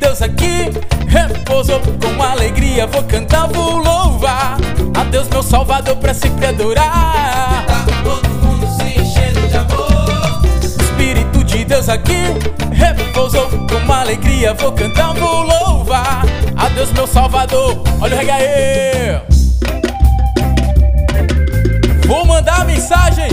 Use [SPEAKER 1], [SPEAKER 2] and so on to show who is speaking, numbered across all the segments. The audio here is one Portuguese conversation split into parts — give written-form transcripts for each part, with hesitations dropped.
[SPEAKER 1] Deus aqui repousou com alegria. Vou cantar, vou louvar a Deus meu Salvador pra sempre adorar.
[SPEAKER 2] Tá todo mundo se enchendo de amor.
[SPEAKER 1] O Espírito de Deus aqui repousou com alegria. Vou cantar, vou louvar a Deus meu Salvador. Olha o reggae aí. Vou mandar a mensagem,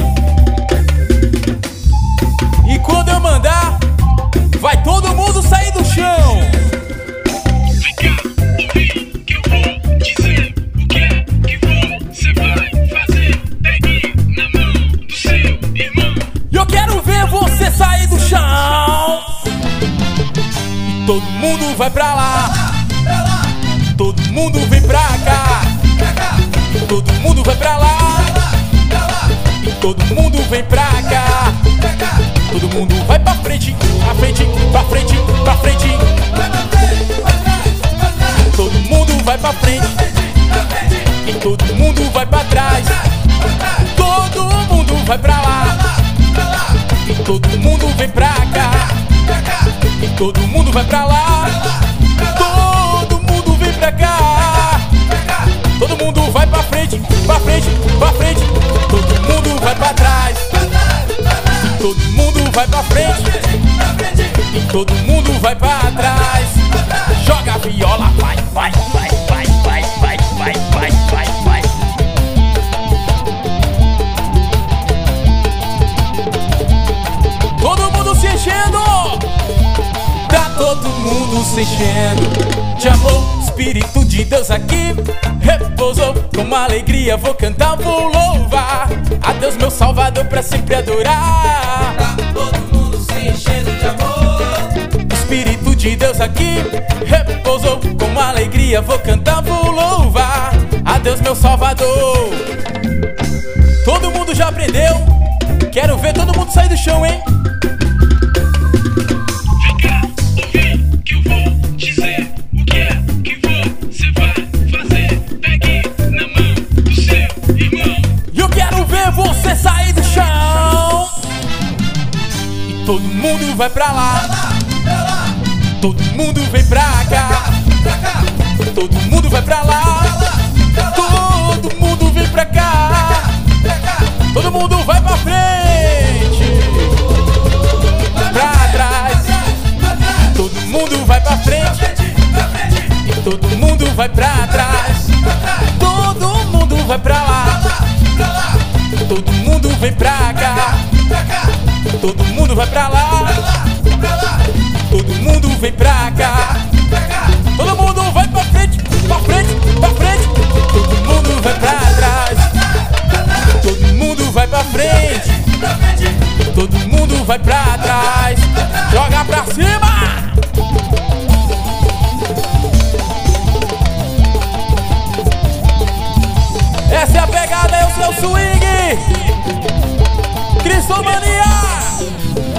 [SPEAKER 1] e quando eu mandar, vai todo mundo sair do chão.
[SPEAKER 3] Vem cá, ouvir que eu vou dizer o que é que você vai fazer. Pegue na mão do seu irmão.
[SPEAKER 1] E eu quero ver você sair do chão. E todo mundo vai pra lá, todo mundo vem pra cá. Todo mundo vai pra lá, e todo mundo vem pra cá. Todo mundo vai pra frente, pra frente, pra frente, pra frente. Todo mundo vai pra frente, e todo mundo vai pra trás. Todo mundo vai pra lá, e todo mundo vem pra cá. E todo mundo vai pra lá, todo mundo vem pra cá. Todo mundo vai pra frente, pra frente, pra frente. Todo mundo vai pra trás, e todo mundo vai pra frente, e todo mundo vai pra trás. Joga a viola, vai, vai, vai, vai, vai, vai, vai, vai, vai, vai. Todo mundo se enchendo, tá todo mundo se enchendo de amor. Espírito de Deus aqui repousou com alegria. Vou cantar, vou louvar a Deus meu Salvador pra sempre adorar.
[SPEAKER 2] Tá todo mundo se enchendo de amor.
[SPEAKER 1] Espírito de Deus aqui repousou com alegria. Vou cantar, vou louvar a Deus meu Salvador. Todo mundo já aprendeu? Quero ver todo mundo sair do chão, hein?
[SPEAKER 3] Vem cá, ouvir que eu vou dizer o que é que você vai fazer. Pegue na mão do seu irmão.
[SPEAKER 1] E eu quero ver você sair do chão. E todo mundo vai pra lá, todo mundo vem pra cá. Todo mundo vai pra lá, todo mundo vem pra cá. Todo mundo vai pra frente, pra trás. Todo mundo vai pra frente, e todo mundo vai pra trás. Todo mundo vai pra lá, todo mundo vem pra cá. Todo mundo vai pra lá, todo mundo vem pra cá. Todo mundo vai pra frente, pra frente, pra frente. Todo mundo vai pra trás, todo mundo vai pra frente, todo mundo vai pra trás. Joga pra cima. Essa é a pegada, é o seu swing. Cristomania.